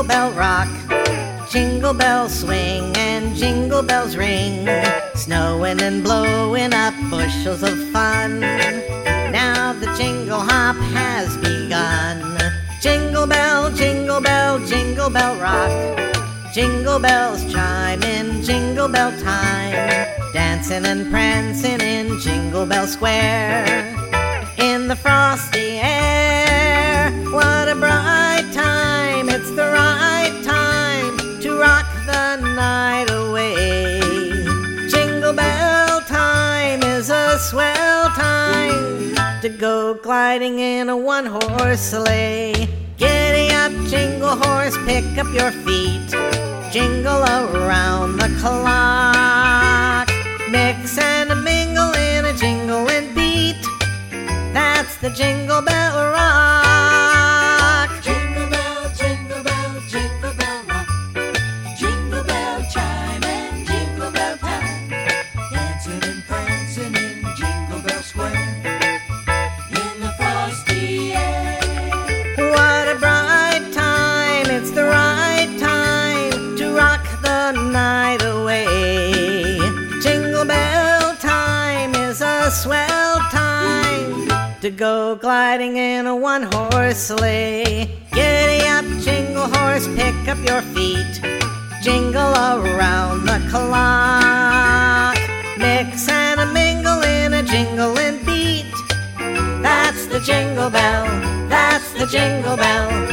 Jingle bell rock, jingle bells swing and jingle bells ring, snowing and blowing up bushels of fun. Now the jingle hop has begun. Jingle bell, jingle bell, jingle bell rock, jingle bells chime in jingle bell time, dancing and prancing in Jingle Bell Square. In the frosty air, what a bright time, it's the right time to rock the night away. Jingle bell time is a swell time to go gliding in a one-horse sleigh. Giddy up, jingle horse, pick up your feet, jingle around the clock, mix and mingle in a jingling beat. That's the Jingle Bell Rock. Jingle bell, jingle bell, jingle bell rock, jingle bell chime and jingle bell time, dancing and prancing in Jingle Bell Square. In the frosty air, What a bright time, it's the right time to rock the night away. Jingle bell time is a swell time to go gliding in a one-horse sleigh. Giddy up, jingle horse, pick up your feet, jingle around the clock, mix and a mingle in a jingling beat. That's the jingle bell, that's the jingle bell,